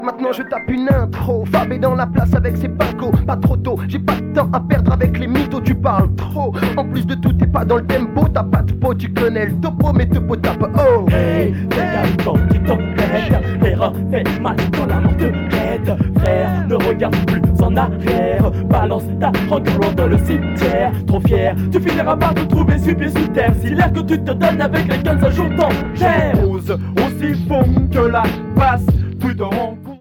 Maintenant je tape une intro, Fab est dans la place avec ses pacos. Pas trop tôt, j'ai pas de temps à perdre avec les mythos, tu parles trop. En plus de tout, t'es pas dans le tempo, t'as pas de peau, tu connais le topo, mais topo tape oh. Hey, regarde ton qui t'embête, l'erreur fait mal quand la mort te guette. Frère, ne regarde plus en arrière, balance ta rancœur dans le cimetière. Trop fier, tu finiras par te trouver pieds sous terre. Si l'air que tu te donnes avec les guns un jour t'en gère. Ose aussi fond que la passe, tu te rends compte.